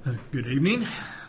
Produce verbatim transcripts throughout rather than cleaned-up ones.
Good evening.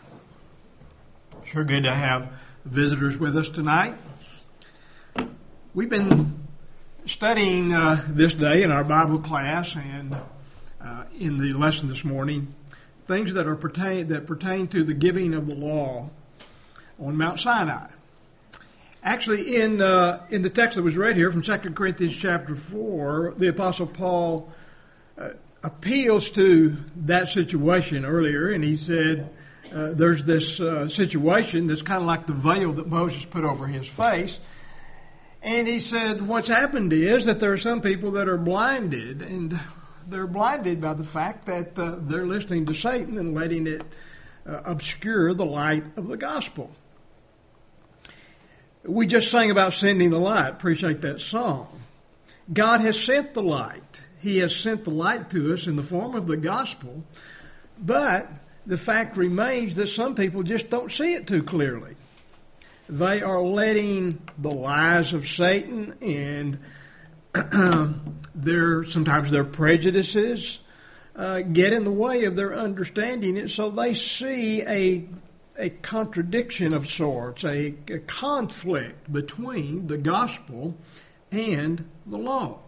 Sure good to have visitors with us tonight. We've been studying uh, this day in our Bible class and uh, in the lesson this morning things that are pertain that pertain to the giving of the law on Mount Sinai. Actually, in uh, in the text that was read here from Second Corinthians chapter four, the Apostle Paul uh, appeals to that situation earlier, and he said uh, there's this uh, situation that's kind of like the veil that Moses put over his face. And he said what's happened is that there are some people that are blinded, and they're blinded by the fact that uh, they're listening to Satan and letting it uh, obscure the light of the gospel. We just sang about sending the light. Appreciate that song. God has sent the light. He has sent the light to us in the form of the gospel, but the fact remains that some people just don't see it too clearly. They are letting the lies of Satan and their sometimes their prejudices uh, get in the way of their understanding it, so they see a a contradiction of sorts, a, a conflict between the gospel and the law.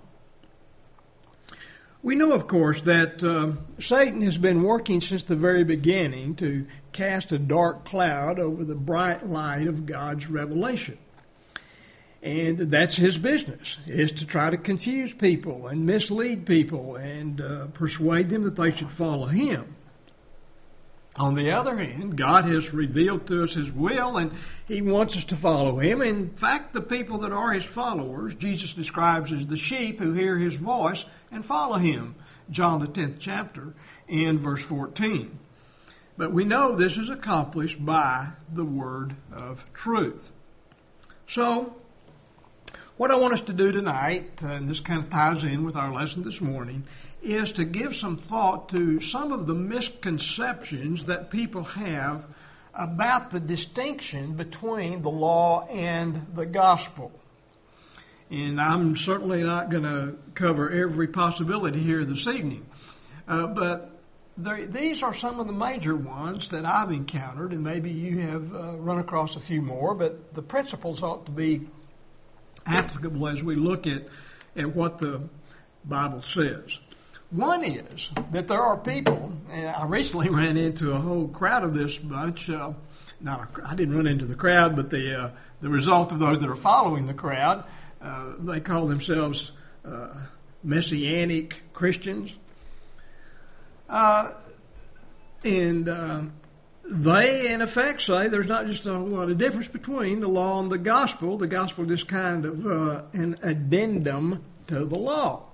We know, of course, that uh, Satan has been working since the very beginning to cast a dark cloud over the bright light of God's revelation. And that's his business, is to try to confuse people and mislead people and uh, persuade them that they should follow him. On the other hand, God has revealed to us his will, and he wants us to follow him. In fact, the people that are his followers, Jesus describes as the sheep who hear his voice and follow him. John the tenth chapter and verse fourteen. But we know this is accomplished by the word of truth. So, what I want us to do tonight, and this kind of ties in with our lesson this morning, is to give some thought to some of the misconceptions that people have about the distinction between the law and the gospel. And I'm certainly not going to cover every possibility here this evening. Uh, but there, these are some of the major ones that I've encountered, and maybe you have uh, run across a few more, but the principles ought to be applicable as we look at, at what the Bible says. One is that there are people, and I recently ran into a whole crowd of this bunch. Uh, not a, I didn't run into the crowd, but the uh, the result of those that are following the crowd, uh, they call themselves uh, Messianic Christians. Uh, and uh, they, in effect, say there's not just a whole lot of difference between the law and the gospel. The gospel is kind of uh, an addendum to the law.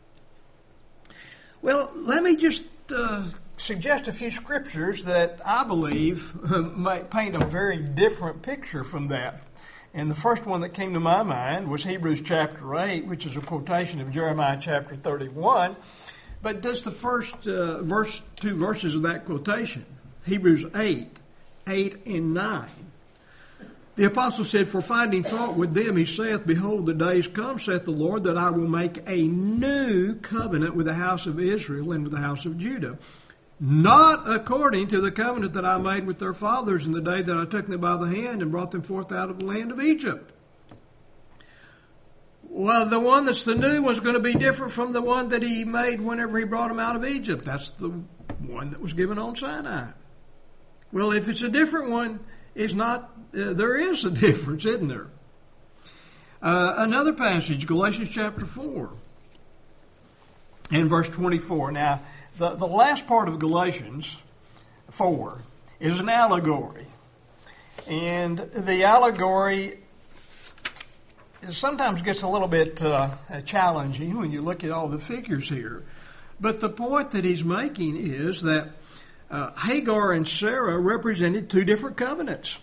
Well, let me just uh, suggest a few scriptures that I believe uh, might paint a very different picture from that. And the first one that came to my mind was Hebrews chapter eight, which is a quotation of Jeremiah chapter thirty-one. But just the first uh, verse, two verses of that quotation, Hebrews eight, eight and nine. The apostle said, "For finding fault with them, he saith, Behold, the days come, saith the Lord, that I will make a new covenant with the house of Israel and with the house of Judah, not according to the covenant that I made with their fathers in the day that I took them by the hand and brought them forth out of the land of Egypt." Well, the one that's the new one's going to be different from the one that he made whenever he brought them out of Egypt. That's the one that was given on Sinai. Well, if it's a different one, it's not. Uh, there is a difference, isn't there? Uh, another passage, Galatians chapter four and verse twenty-four. Now, the, the last part of Galatians four is an allegory. And the allegory sometimes gets a little bit uh, challenging when you look at all the figures here. But the point that he's making is that uh, Hagar and Sarah represented two different covenants.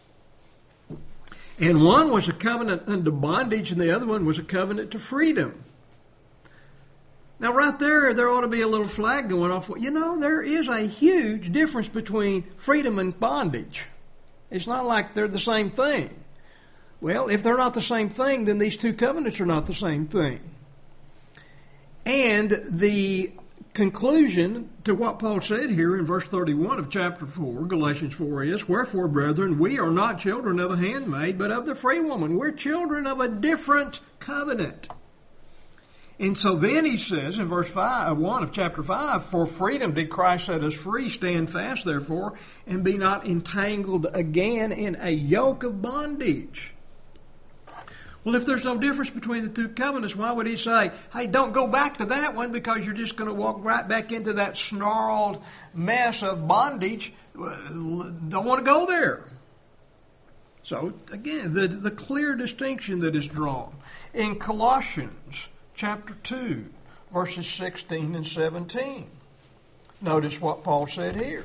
And one was a covenant unto bondage, and the other one was a covenant to freedom. Now, right there, there ought to be a little flag going off. You know, there is a huge difference between freedom and bondage. It's not like they're the same thing. Well, if they're not the same thing, then these two covenants are not the same thing. And the conclusion to what Paul said here in verse thirty-one of chapter four, Galatians four is, wherefore, brethren, we are not children of a handmaid, but of the free woman. We're children of a different covenant. And so then he says in verse five, one of chapter five, for freedom did Christ set us free, stand fast therefore, and be not entangled again in a yoke of bondage. Well, if there's no difference between the two covenants, why would he say, hey, don't go back to that one because you're just going to walk right back into that snarled mess of bondage? Don't want to go there. So, again, the, the clear distinction that is drawn. In Colossians chapter two, verses sixteen and seventeen, notice what Paul said here.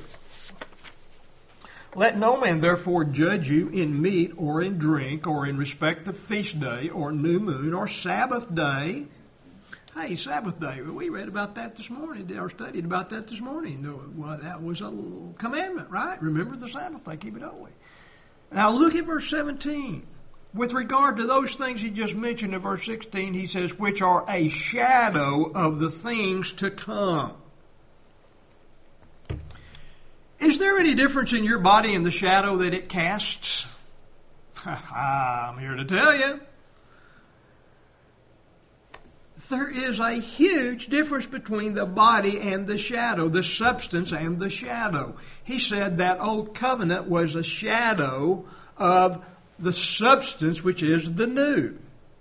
Let no man therefore judge you in meat or in drink or in respect of feast day or new moon or Sabbath day. Hey, Sabbath day, we read about that this morning, or studied about that this morning. Well, that was a commandment, right? Remember the Sabbath day, keep it holy. Now look at verse seventeen. With regard to those things he just mentioned in verse sixteen, he says, which are a shadow of the things to come. Is there any difference in your body and the shadow that it casts? I'm here to tell you. There is a huge difference between the body and the shadow, the substance and the shadow. He said that old covenant was a shadow of the substance, which is the new.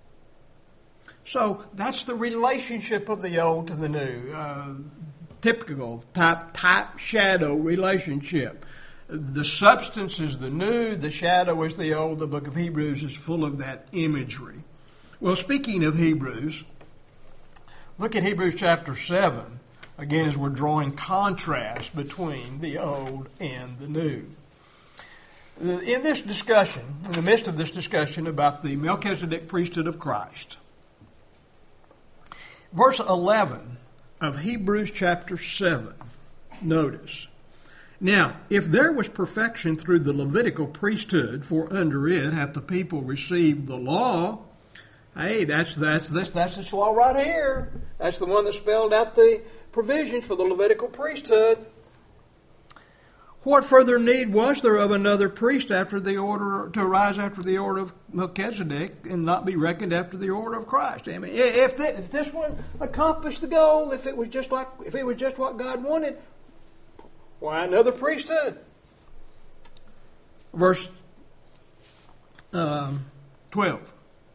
So that's the relationship of the old to the new. Uh, typical type, type shadow relationship. The substance is the new, the shadow is the old. The book of Hebrews is full of that imagery. Well, speaking of Hebrews, look at Hebrews chapter seven, again, as we're drawing contrast between the old and the new. In this discussion, in the midst of this discussion about the Melchizedek priesthood of Christ, verse eleven of Hebrews chapter seven, notice, now, if there was perfection through the Levitical priesthood, for under it hath the people received the law. Hey, that's that's that's that's this law right here. That's the one that spelled out the provisions for the Levitical priesthood. What further need was there of another priest after the order to arise after the order of Melchizedek and not be reckoned after the order of Christ? I mean, if that, if this one accomplished the goal, if it was just like if it was just what God wanted, why another priesthood? Verse um, twelve.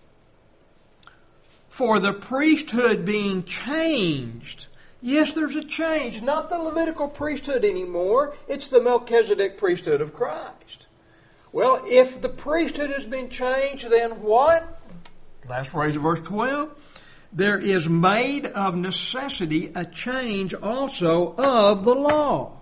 For the priesthood being changed. Yes, there's a change. Not the Levitical priesthood anymore. It's the Melchizedek priesthood of Christ. Well, if the priesthood has been changed, then what? Last phrase of verse twelve. There is made of necessity a change also of the law.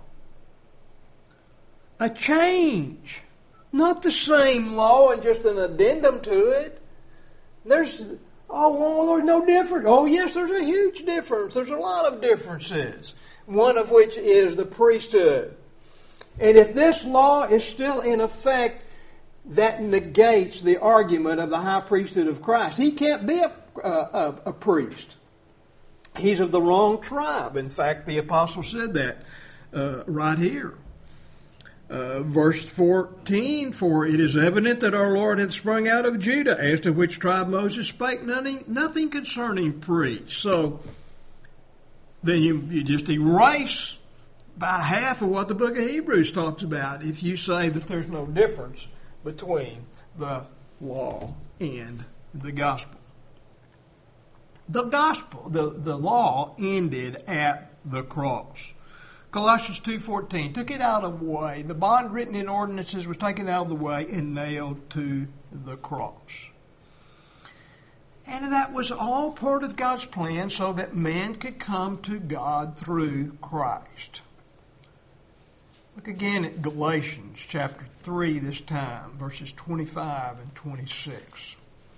A change. Not the same law and just an addendum to it. There's... Oh, well, there's no difference. Oh, yes, there's a huge difference. There's a lot of differences, one of which is the priesthood. And if this law is still in effect, that negates the argument of the high priesthood of Christ. He can't be a, a, a priest. He's of the wrong tribe. In fact, the apostle said that uh, right here. Uh, verse fourteen, for it is evident that our Lord hath sprung out of Judah, as to which tribe Moses spake nothing, nothing concerning priests. So then you, you just erase about half of what the book of Hebrews talks about if you say that there's no difference between the law and the gospel. The gospel, the, the law ended at the cross. Colossians two fourteen, took it out of the way. The bond written in ordinances was taken out of the way and nailed to the cross. And that was all part of God's plan so that man could come to God through Christ. Look again at Galatians chapter three this time, verses twenty-five and twenty-six.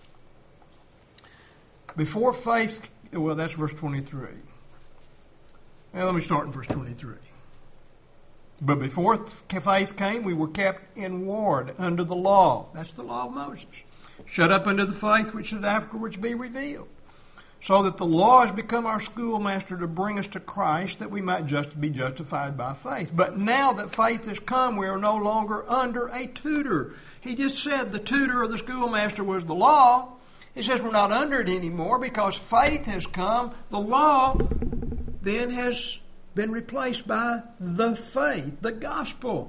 Before faith, well, that's verse twenty-three. Now, let me start in verse twenty-three. But before faith came, we were kept in ward under the law. That's the law of Moses. Shut up under the faith which should afterwards be revealed. so that the law has become our schoolmaster to bring us to Christ, that we might just be justified by faith. But now that faith has come, we are no longer under a tutor. He just said the tutor or the schoolmaster was the law. He says we're not under it anymore because faith has come. The law then has been replaced by the faith, the gospel.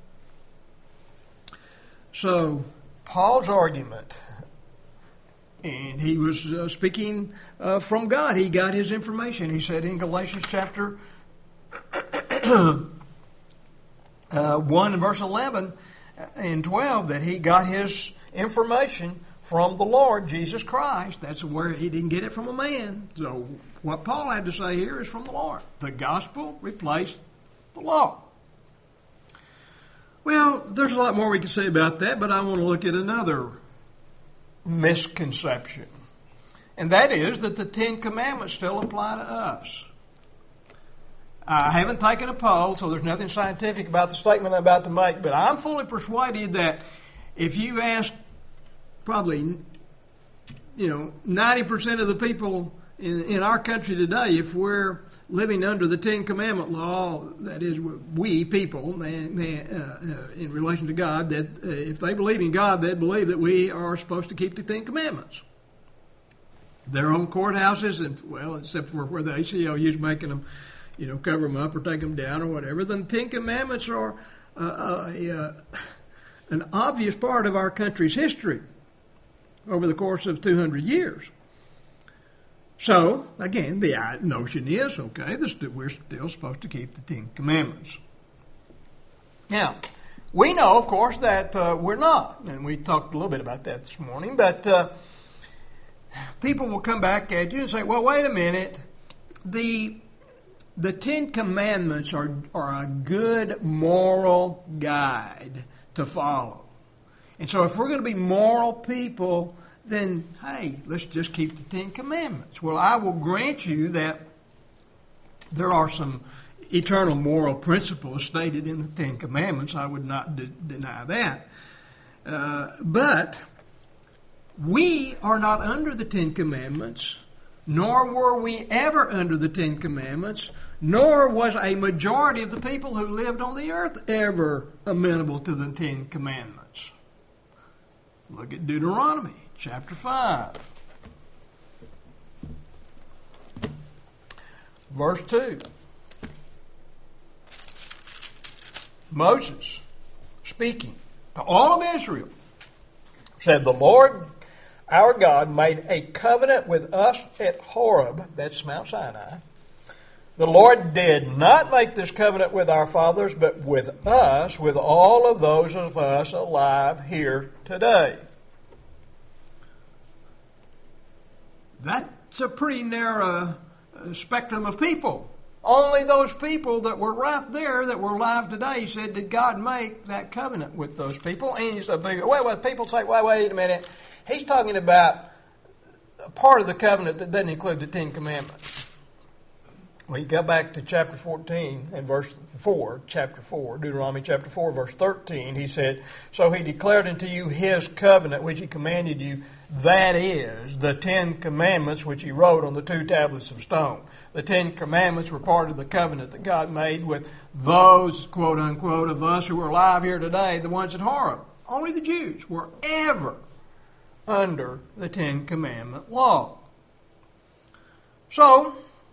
So, Paul's argument, and he was uh, speaking uh, from God. He got his information. He said in Galatians chapter uh, one and verse eleven and twelve that he got his information from the Lord Jesus Christ. That's where he didn't get it from a man. So what Paul had to say here is from the Lord. The gospel replaced the law. Well, there's a lot more we can say about that, but I want to look at another misconception. And that is that the Ten Commandments still apply to us. I haven't taken a poll, so there's nothing scientific about the statement I'm about to make, but I'm fully persuaded that if you ask probably, you know, ninety percent of the people in, in our country today, if we're living under the Ten Commandment law, that is, we people, man, man, uh, uh, in relation to God, that uh, if they believe in God, they believe that we are supposed to keep the Ten Commandments. Their own courthouses, and well, except for where the A C L U is making them, you know, cover them up or take them down or whatever, then the Ten Commandments are uh, a, uh, an obvious part of our country's history over the course of two hundred years. So, again, the notion is, okay, we're still supposed to keep the Ten Commandments. Now, we know, of course, that uh, we're not, and we talked a little bit about that this morning, but uh, people will come back at you and say, well, wait a minute, the the Ten Commandments are, are a good moral guide to follow. And so if we're going to be moral people, then, hey, let's just keep the Ten Commandments. Well, I will grant you that there are some eternal moral principles stated in the Ten Commandments. I would not de- deny that. Uh, but we are not under the Ten Commandments, nor were we ever under the Ten Commandments, nor was a majority of the people who lived on the earth ever amenable to the Ten Commandments. Look at Deuteronomy chapter five. Verse two. Moses, speaking to all of Israel, said, the Lord our God made a covenant with us at Horeb, that's Mount Sinai. The Lord did not make this covenant with our fathers, but with us, with all of those of us alive here today. That's a pretty narrow spectrum of people. Only those people that were right there, that were alive today, said, did God make that covenant with those people? And you said, wait, wait, people say, wait, wait a minute. He's talking about a part of the covenant that doesn't include the Ten Commandments. Well, you go back to chapter fourteen and verse four, chapter four, Deuteronomy chapter four, verse thirteen. He said, so he declared unto you his covenant, which he commanded you, that is, the Ten Commandments, which he wrote on the two tablets of stone. The Ten Commandments were part of the covenant that God made with those, quote unquote, of us who are alive here today, the ones at Horeb. Only the Jews were ever under the Ten Commandment law. So,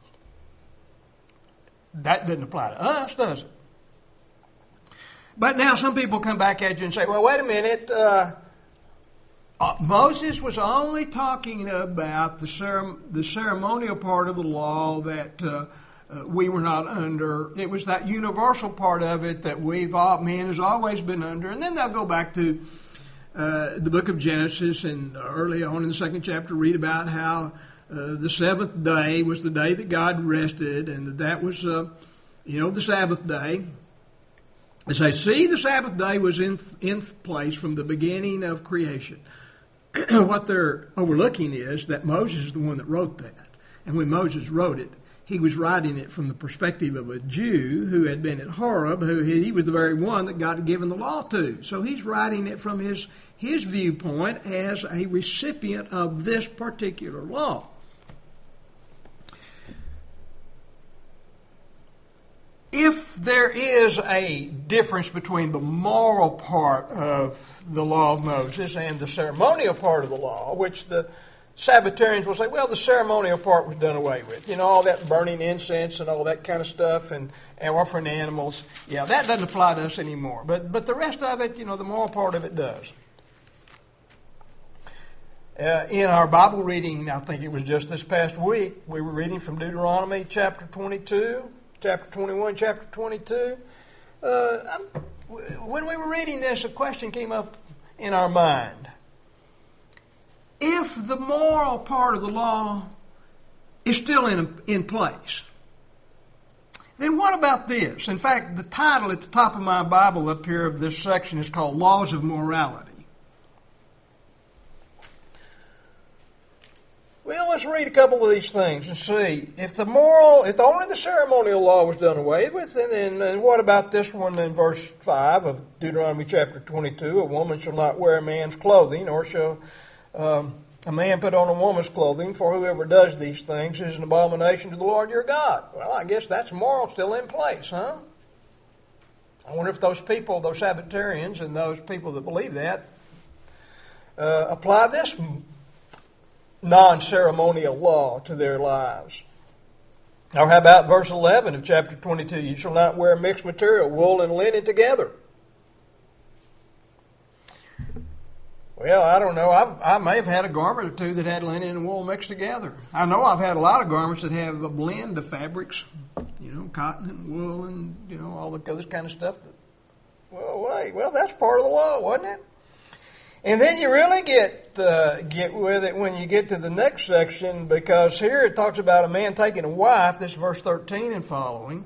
that doesn't apply to us, does it? But now some people come back at you and say, well, wait a minute, uh, uh, Moses was only talking about the, cere- the ceremonial part of the law that uh, uh, we were not under. It was that universal part of it that we've all, man has always been under. And then they'll go back to uh, the book of Genesis, and early on in the second chapter read about how Uh, the seventh day was the day that God rested, and that, that was, uh, you know, the Sabbath day. They say, see, the Sabbath day was in in place from the beginning of creation. What they're overlooking is that Moses is the one that wrote that. And when Moses wrote it, he was writing it from the perspective of a Jew who had been at Horeb, who he was the very one that God had given the law to. So he's writing it from his, his viewpoint as a recipient of this particular law. if there is a difference between the moral part of the law of Moses and the ceremonial part of the law, which the Sabbatarians will say, well, the ceremonial part was done away with. You know, all that burning incense and all that kind of stuff and, and offering animals. Yeah, that doesn't apply to us anymore. But but the rest of it, you know, the moral part of it does. Uh, in our Bible reading, I think it was just this past week, we were reading from Deuteronomy chapter twenty-two, chapter twenty-one, chapter twenty-two. Uh, when we were reading this, a question came up in our mind. If the moral part of the law is still in, in place, then what about this? In fact, the title at the top of my Bible up here of this section is called Laws of Morality. Well, let's read a couple of these things and see. If the moral, if only the ceremonial law was done away with, then, then, then what about this one in verse five of Deuteronomy chapter twenty-two? A woman shall not wear a man's clothing, or shall um, a man put on a woman's clothing, for whoever does these things is an abomination to the Lord your God. Well, I guess that's moral still in place, huh? I wonder if those people, those Sabbatarians and those people that believe that, uh, apply this non-ceremonial law to their lives. Or how about verse eleven of chapter twenty-two? You shall not wear mixed material, wool and linen together. Well, I don't know. I've, I may have had a garment or two that had linen and wool mixed together. I know I've had a lot of garments that have a blend of fabrics, you know, cotton and wool and, you know, all the other kind of stuff. That, well, wait, well, that's part of the law, wasn't it? And then you really get uh, get with it when you get to the next section, because here it talks about a man taking a wife. This is verse thirteen and following.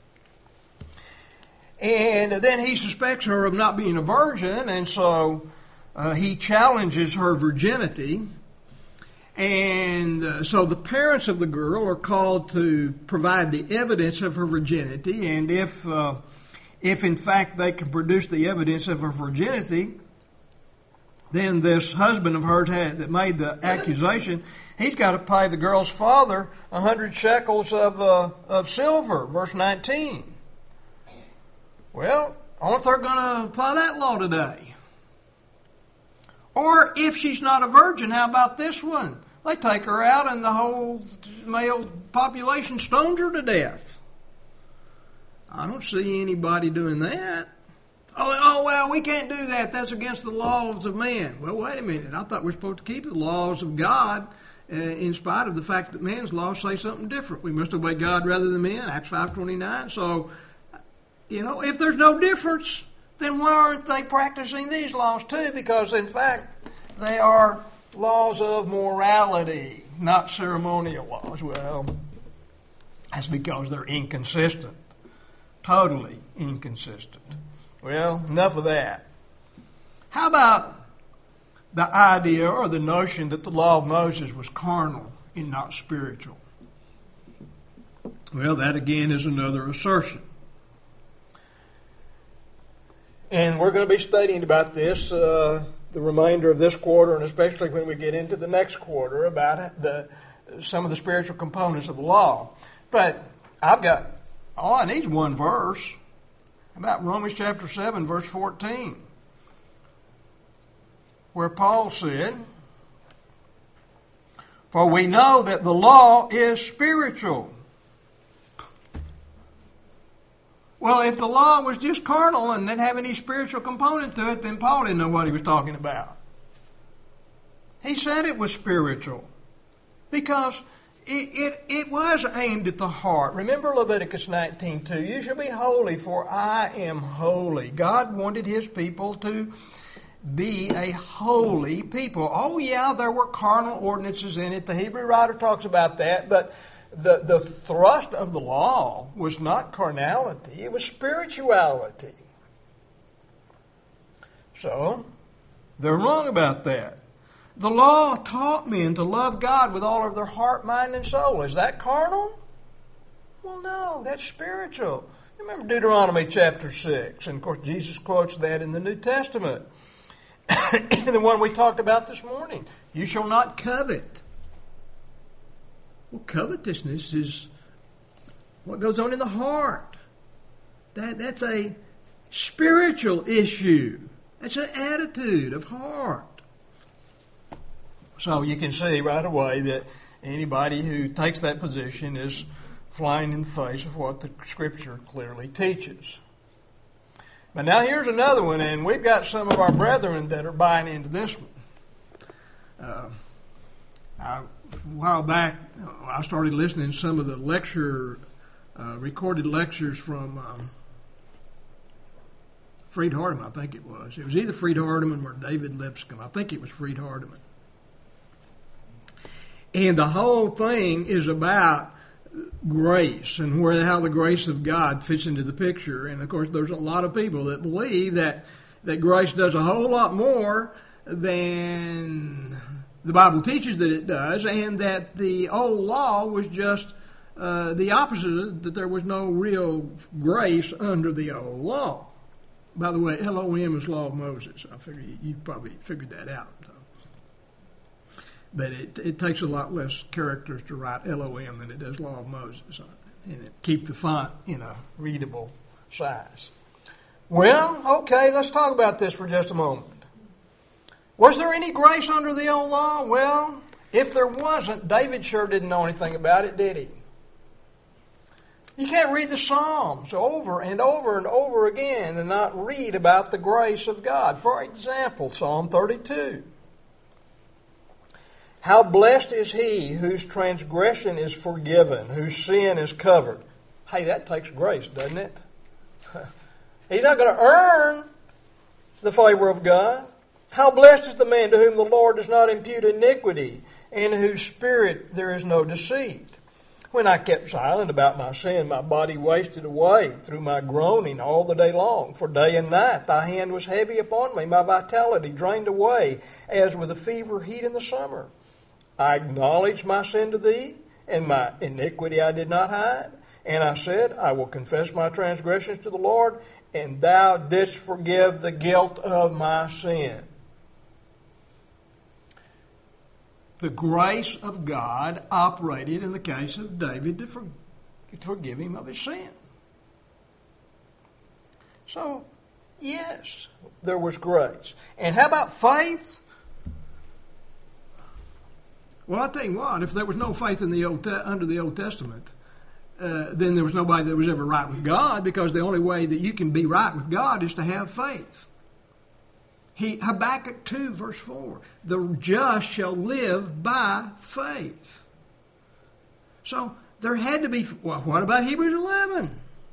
And then he suspects her of not being a virgin, and so uh, he challenges her virginity. And uh, so the parents of the girl are called to provide the evidence of her virginity, and if uh, if in fact they can produce the evidence of her virginity, then this husband of hers had, that made the accusation, he's got to pay the girl's father a hundred shekels of uh, of silver. Verse nineteen. Well, I wonder if they're going to apply that law today. Or if she's not a virgin, how about this one? They take her out and the whole male population stones her to death. I don't see anybody doing that. Oh, oh, well, we can't do that. That's against the laws of man. Well, wait a minute. I thought we were supposed to keep the laws of God uh, in spite of the fact that man's laws say something different. We must obey God rather than men, Acts five twenty-nine. So, you know, if there's no difference, then why aren't they practicing these laws too? Because, in fact, they are laws of morality, not ceremonial laws. Well, that's because they're inconsistent, totally inconsistent. Well, enough of that. How about the idea or the notion that the law of Moses was carnal and not spiritual? Well, that again is another assertion. And we're going to be studying about this uh, the remainder of this quarter, and especially when we get into the next quarter, about the some of the spiritual components of the law. But I've got, all I need is one verse. About Romans chapter seven, verse fourteen, where Paul said, "For we know that the law is spiritual." Well, if the law was just carnal and didn't have any spiritual component to it, then Paul didn't know what he was talking about. He said it was spiritual because It, it, it was aimed at the heart. Remember Leviticus nineteen two. You shall be holy, for I am holy. God wanted His people to be a holy people. Oh, yeah, there were carnal ordinances in it. The Hebrew writer talks about that. But the, the thrust of the law was not carnality. It was spirituality. So, they're wrong about that. The law taught men to love God with all of their heart, mind, and soul. Is that carnal? Well, no, that's spiritual. Remember Deuteronomy chapter six. And, of course, Jesus quotes that in the New Testament. The one we talked about this morning. You shall not covet. Well, covetousness is what goes on in the heart. That, that's a spiritual issue. That's an attitude of heart. So you can see right away that anybody who takes that position is flying in the face of what the Scripture clearly teaches. But now here's another one, and we've got some of our brethren that are buying into this one. Uh, I, a while back, I started listening to some of the lecture, uh, recorded lectures from um, Freed Hardeman, I think it was. It was either Freed Hardeman or David Lipscomb. I think it was Freed Hardeman. And the whole thing is about grace and where how the grace of God fits into the picture. And, of course, there's a lot of people that believe that, that grace does a whole lot more than the Bible teaches that it does, and that the old law was just uh, the opposite, that there was no real grace under the old law. By the way, L O M is Law of Moses. I figure you, you probably figured that out. But it, it takes a lot less characters to write L O M than it does Law of Moses. And it keep the font in a readable size. Well, okay, let's talk about this for just a moment. Was there any grace under the old law? Well, if there wasn't, David sure didn't know anything about it, did he? You can't read the Psalms over and over and over again and not read about the grace of God. For example, Psalm thirty-two. How blessed is he whose transgression is forgiven, whose sin is covered. Hey, that takes grace, doesn't it? He's not going to earn the favor of God. How blessed is the man to whom the Lord does not impute iniquity, and in whose spirit there is no deceit. When I kept silent about my sin, my body wasted away through my groaning all the day long. For day and night thy hand was heavy upon me, my vitality drained away, as with a fever heat in the summer. I acknowledged my sin to thee, and my iniquity I did not hide. And I said, I will confess my transgressions to the Lord, and thou didst forgive the guilt of my sin. The grace of God operated in the case of David to, for, to forgive him of his sin. So, yes, there was grace. And how about faith? Well, I'll tell you what, if there was no faith in the Old Te- under the Old Testament, uh, then there was nobody that was ever right with God, because the only way that you can be right with God is to have faith. He, Habakkuk two, verse four, the just shall live by faith. So there had to be, well, what about Hebrews eleven?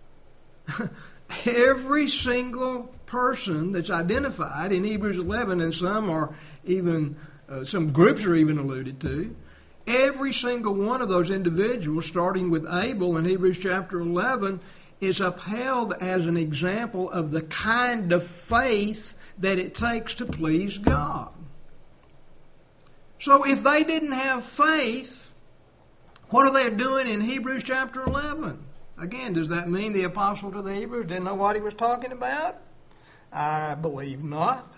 Every single person that's identified in Hebrews eleven, and some are even Uh, some groups are even alluded to. Every single one of those individuals, starting with Abel in Hebrews chapter eleven, is upheld as an example of the kind of faith that it takes to please God. So if they didn't have faith, what are they doing in Hebrews chapter eleven? Again, does that mean the apostle to the Hebrews didn't know what he was talking about? I believe not.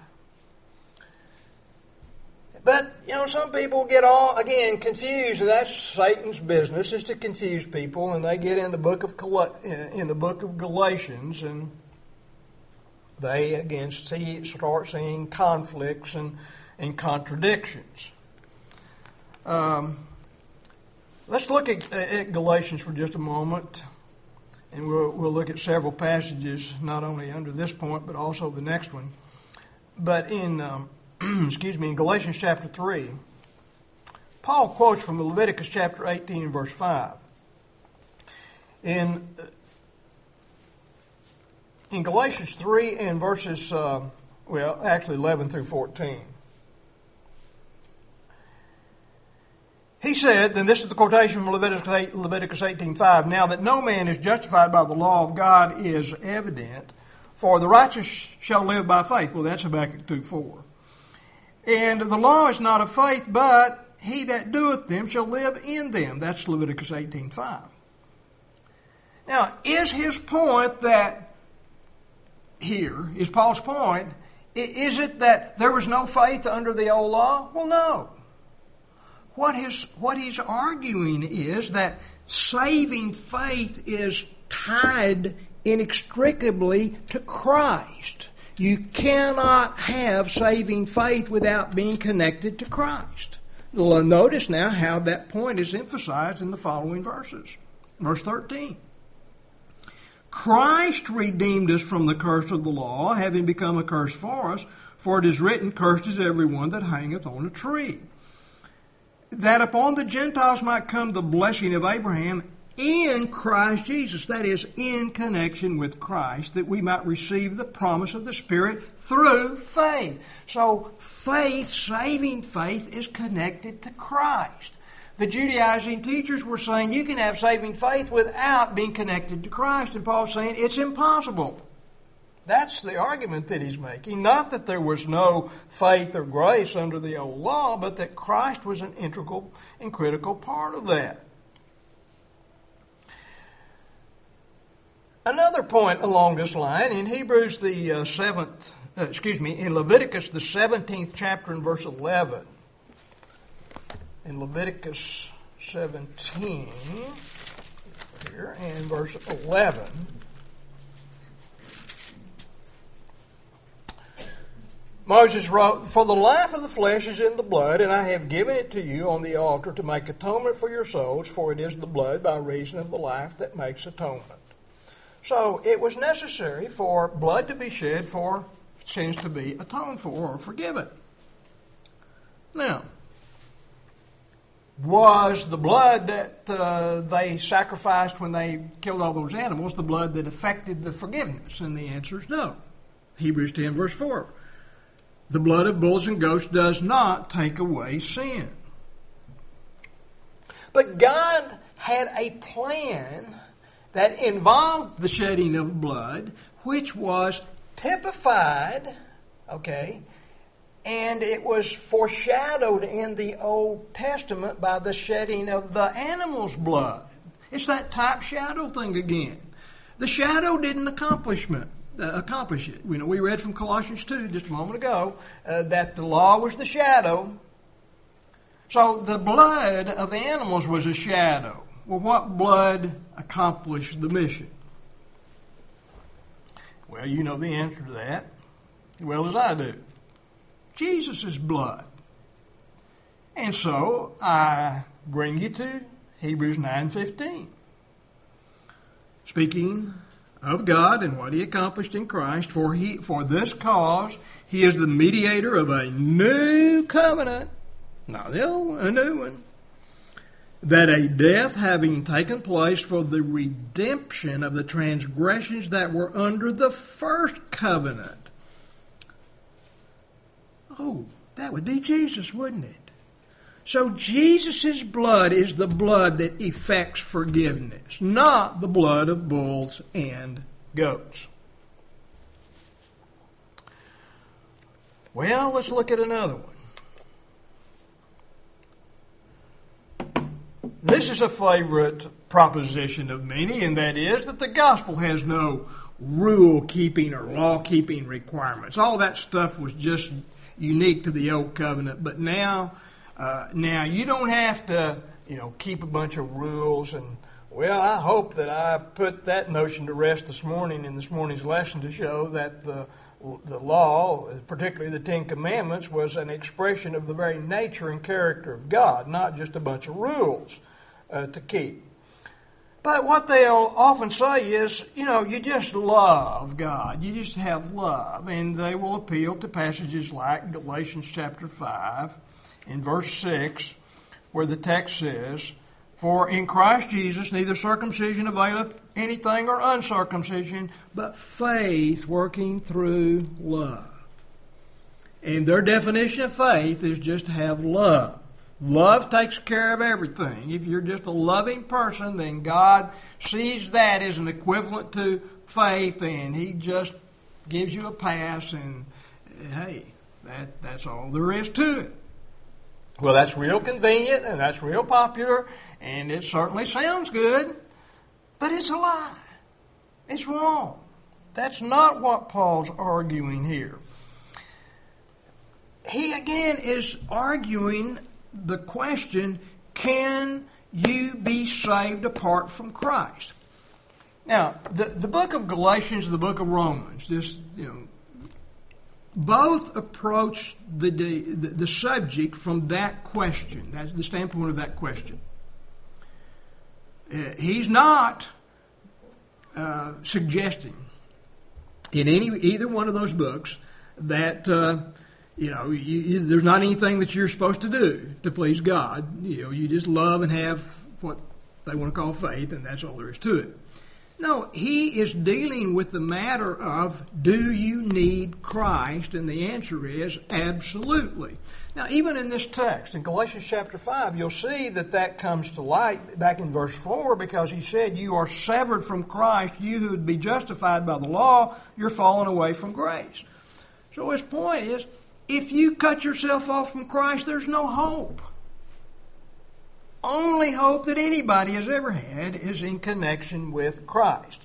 But, you know, some people get all, again, confused. That's Satan's business, is to confuse people. And they get in the book of in the book of Galatians, and they, again, see, start seeing conflicts and, and contradictions. Um, let's look at, at Galatians for just a moment. And we'll, we'll look at several passages, not only under this point, but also the next one. But in... Um, excuse me, in Galatians chapter three, Paul quotes from Leviticus chapter eighteen and verse five. In, in Galatians three and verses, uh, well, actually eleven through fourteen. He said, and this is the quotation from Leviticus, Leviticus eighteen five, now that no man is justified by the law of God is evident, for the righteous shall live by faith. Well, that's Habakkuk two four. And the law is not of faith, but he that doeth them shall live in them. That's Leviticus eighteen five. Now, is his point that here, is Paul's point, is it that there was no faith under the old law? Well, no. What his, what he's arguing is that saving faith is tied inextricably to Christ. You cannot have saving faith without being connected to Christ. Notice now how that point is emphasized in the following verses. Verse thirteen. Christ redeemed us from the curse of the law, having become a curse for us, for it is written, cursed is everyone that hangeth on a tree. That upon the Gentiles might come the blessing of Abraham in Christ Jesus, that is, in connection with Christ, that we might receive the promise of the Spirit through faith. So faith, saving faith, is connected to Christ. The Judaizing teachers were saying you can have saving faith without being connected to Christ, and Paul's saying it's impossible. That's the argument that he's making. Not that there was no faith or grace under the old law, but that Christ was an integral and critical part of that. Another point along this line, in Hebrews the uh, seventh, uh, excuse me, in Leviticus the seventeenth chapter and verse eleven, in Leviticus seventeen, here, and verse eleven, Moses wrote, for the life of the flesh is in the blood, and I have given it to you on the altar to make atonement for your souls, for it is the blood by reason of the life that makes atonement. So it was necessary for blood to be shed for sins to be atoned for or forgiven. Now, was the blood that uh, they sacrificed when they killed all those animals the blood that affected the forgiveness? And the answer is no. Hebrews ten verse four. The blood of bulls and goats does not take away sin. But God had a plan that involved the shedding of blood, which was typified, okay, and it was foreshadowed in the Old Testament by the shedding of the animal's blood. It's that type shadow thing again. The shadow didn't accomplishment, uh, accomplish it. You know, we read from Colossians two just a moment ago uh, that the law was the shadow. So the blood of the animals was a shadow. Well, what blood accomplished the mission? Well, you know the answer to that as well as I do. Jesus' blood. And so I bring you to Hebrews nine fifteen. Speaking of God and what He accomplished in Christ, for he for this cause He is the mediator of a new covenant, not the old one, a new one, that a death having taken place for the redemption of the transgressions that were under the first covenant. Oh, that would be Jesus, wouldn't it? So Jesus' blood is the blood that effects forgiveness, not the blood of bulls and goats. Well, let's look at another one. This is a favorite proposition of many, and that is that the gospel has no rule-keeping or law-keeping requirements. All that stuff was just unique to the old covenant, but now, uh, now you don't have to, you know, keep a bunch of rules. And well, I hope that I put that notion to rest this morning in this morning's lesson to show that the the law, particularly the Ten Commandments, was an expression of the very nature and character of God, not just a bunch of rules uh, to keep. But what they'll often say is, you know, you just love God. You just have love. And they will appeal to passages like Galatians chapter five in verse six, where the text says, for in Christ Jesus neither circumcision availeth anything or uncircumcision, but faith working through love. And their definition of faith is just to have love. Love takes care of everything. If you're just a loving person, then God sees that as an equivalent to faith, and He just gives you a pass, and hey, that, that's all there is to it. Well, that's real convenient, and that's real popular, and it certainly sounds good, but it's a lie. It's wrong. That's not what Paul's arguing here. He, again, is arguing the question, can you be saved apart from Christ? Now, the, the book of Galatians and the book of Romans, just, you know, both approach the, the, the subject from that question. That's the standpoint of that question. Uh, he's not uh, suggesting in any either one of those books that uh, you know you, you, there's not anything that you're supposed to do to please God. You know, you just love and have what they want to call faith, and that's all there is to it. No, he is dealing with the matter of, do you need Christ? And the answer is absolutely. Now, even in this text, in Galatians chapter five, you'll see that that comes to light back in verse four, because he said, you are severed from Christ, you who would be justified by the law, you're fallen away from grace. So his point is, if you cut yourself off from Christ, there's no hope. Only hope that anybody has ever had is in connection with Christ.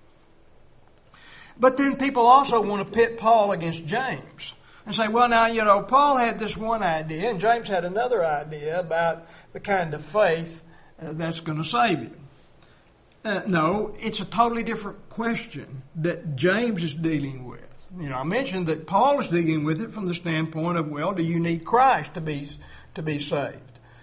But then people also want to pit Paul against James and say, well, now, you know, Paul had this one idea and James had another idea about the kind of faith uh, that's going to save you. Uh, no, it's a totally different question that James is dealing with. You know, I mentioned that Paul is dealing with it from the standpoint of, well, do you need Christ to be to be saved?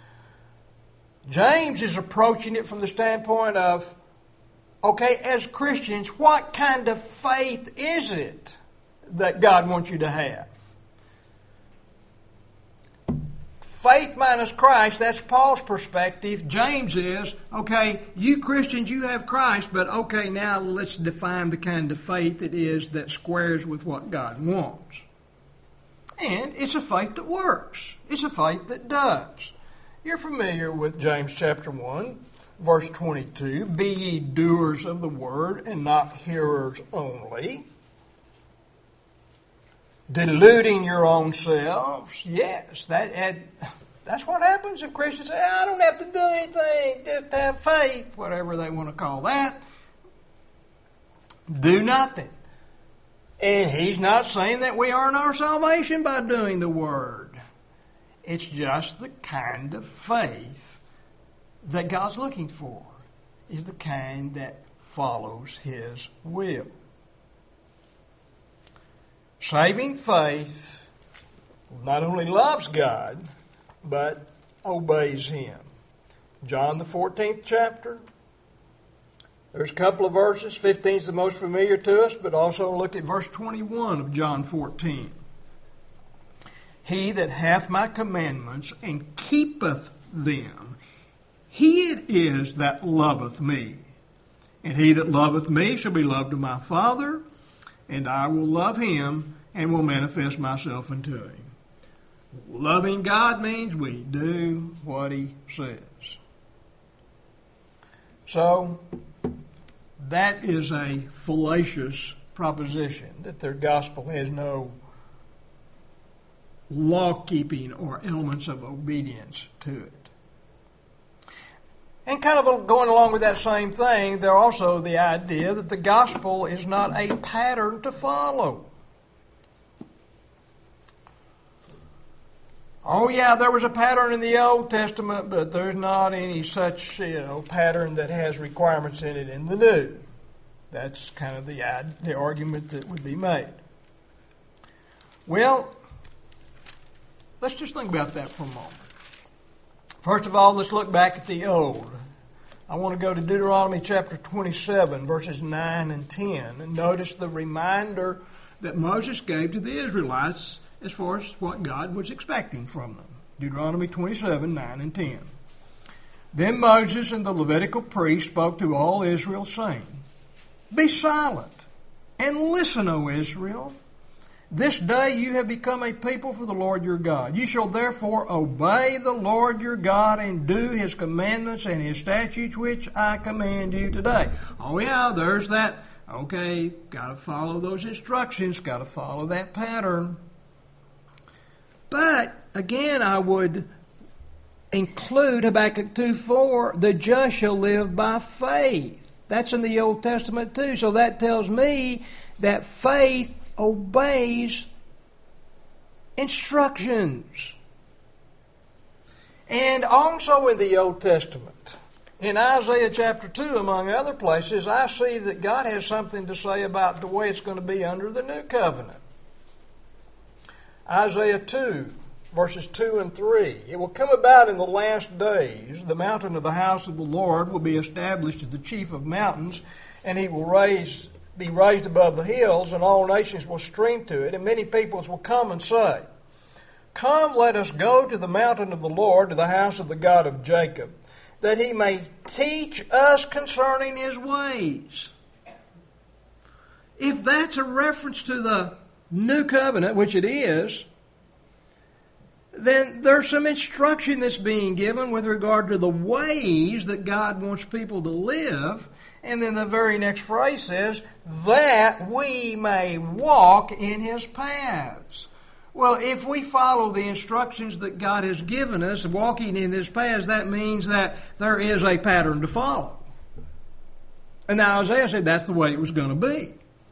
James is approaching it from the standpoint of, okay, as Christians, what kind of faith is it that God wants you to have? Faith minus Christ, that's Paul's perspective. James is, okay, you Christians, you have Christ, but okay, now let's define the kind of faith it is that squares with what God wants. And it's a faith that works. It's a faith that does. You're familiar with James chapter one, verse twenty-two. Be ye doers of the word and not hearers only, deluding your own selves. Yes, that, that that's what happens if Christians say, I don't have to do anything, just have faith, whatever they want to call that. Do nothing. And he's not saying that we earn our salvation by doing the word. It's just the kind of faith that God's looking for, is the kind that follows His will. Saving faith not only loves God, but obeys Him. John the fourteenth chapter, there's a couple of verses. fifteen is the most familiar to us, but also look at verse twenty-one of John fourteen. He that hath my commandments and keepeth them, he it is that loveth me. And he that loveth me shall be loved of my Father, and I will love him and will manifest myself unto him. Loving God means we do what He says. So, that is a fallacious proposition, that their gospel has no law-keeping or elements of obedience to it. And kind of going along with that same thing, there's also the idea that the gospel is not a pattern to follow. Oh yeah, there was a pattern in the Old Testament, but there's not any such, you know, pattern that has requirements in it in the New. That's kind of the the argument that would be made. Well, let's just think about that for a moment. First of all, let's look back at the Old. I want to go to Deuteronomy chapter twenty-seven, verses nine and ten, and notice the reminder that Moses gave to the Israelites as far as what God was expecting from them. Deuteronomy twenty-seven, nine and ten. Then Moses and the Levitical priests spoke to all Israel, saying, Be silent, and listen, O Israel. This day you have become a people for the Lord your God. You shall therefore obey the Lord your God and do His commandments and His statutes which I command you today. Oh yeah, there's that. Okay, got to follow those instructions, got to follow that pattern. But, again, I would include Habakkuk two four, the just shall live by faith. That's in the Old Testament too. So that tells me that faith obeys instructions. And also in the Old Testament, In Isaiah chapter two, among other places, I see that God has something to say about the way it's going to be under the new covenant. Isaiah two, verses two and three. It will come about in the last days, the mountain of the house of the Lord will be established as the chief of mountains, and he will raise, be raised above the hills, and all nations will stream to it, and many peoples will come and say, Come, let us go to the mountain of the Lord, to the house of the God of Jacob, that he may teach us concerning his ways. If that's a reference to the new covenant, which it is, then there's some instruction that's being given with regard to the ways that God wants people to live. And then the very next phrase says, that we may walk in his paths. Well, if we follow the instructions that God has given us, walking in his paths, that means that there is a pattern to follow. And now Isaiah said that's the way it was going to be.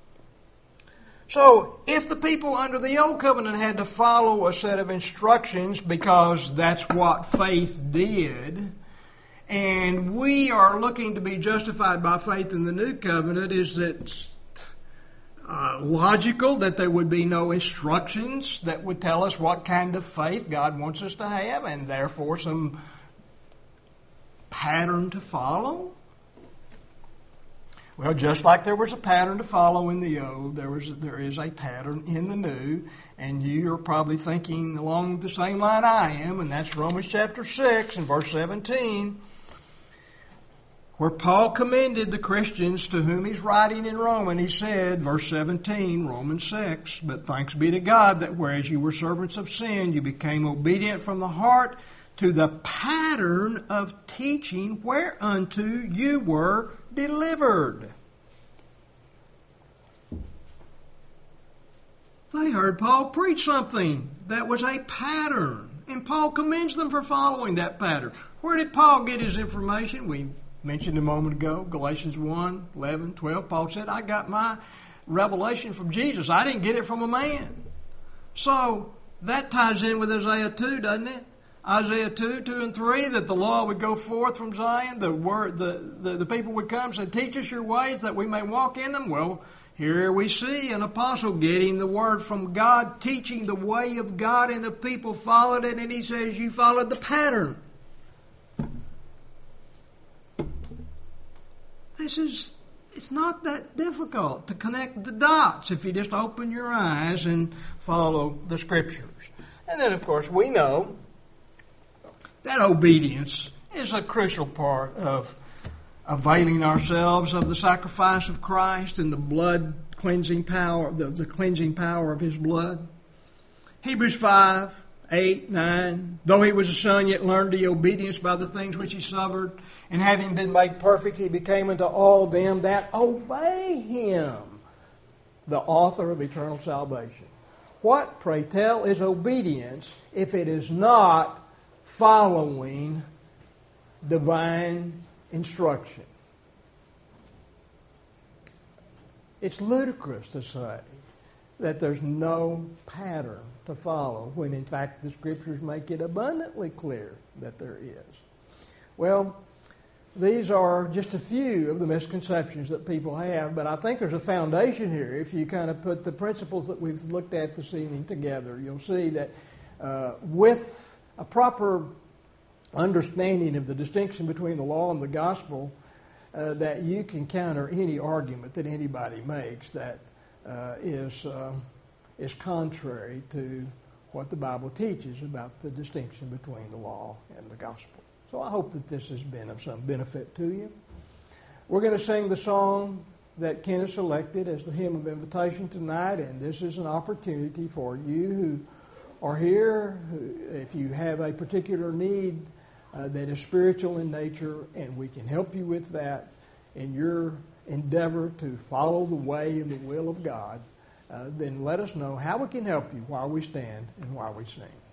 So, if the people under the Old Covenant had to follow a set of instructions because that's what faith did, and we are looking to be justified by faith in the New Covenant, is it uh, logical that there would be no instructions that would tell us what kind of faith God wants us to have, and therefore some pattern to follow? Well, just like there was a pattern to follow in the Old, there was there is a pattern in the New, and you're probably thinking along the same line I am, and that's Romans chapter six and verse seventeen, where Paul commended the Christians to whom he's writing in Romans. He said, verse seventeen, Romans six, But thanks be to God that whereas you were servants of sin, you became obedient from the heart to the pattern of teaching whereunto you were delivered. They heard Paul preach something that was a pattern, and Paul commends them for following that pattern. Where did Paul get his information? We mentioned a moment ago, Galatians one, eleven, twelve. Paul said, I got my revelation from Jesus. I didn't get it from a man. So that ties in with Isaiah two, doesn't it? Isaiah two, two and three, that the law would go forth from Zion, the word, the, the, the people would come and say, teach us your ways that we may walk in them. Well, here we see an apostle getting the word from God, teaching the way of God, and the people followed it, and he says, you followed the pattern. This is, it's not that difficult to connect the dots if you just open your eyes and follow the Scriptures. And then, of course, we know that obedience is a crucial part of availing ourselves of the sacrifice of Christ and the blood cleansing power, the, the cleansing power of his blood. Hebrews five, eight, nine. Though he was a son, yet learned the obedience by the things which he suffered. And having been made perfect, he became unto all them that obey him, the author of eternal salvation. What, pray tell, is obedience if it is not following divine instruction? It's ludicrous to say that there's no pattern to follow when in fact the Scriptures make it abundantly clear that there is. Well, these are just a few of the misconceptions that people have, but I think there's a foundation here. If you kind of put the principles that we've looked at this evening together, you'll see that uh, with a proper understanding of the distinction between the law and the gospel, uh, that you can counter any argument that anybody makes that uh, is uh, is contrary to what the Bible teaches about the distinction between the law and the gospel. So I hope that this has been of some benefit to you. We're going to sing the song that Ken has selected as the hymn of invitation tonight, and this is an opportunity for you who are here, if you have a particular need uh, that is spiritual in nature, and we can help you with that in your endeavor to follow the way and the will of God, uh, then let us know how we can help you while we stand and while we sing.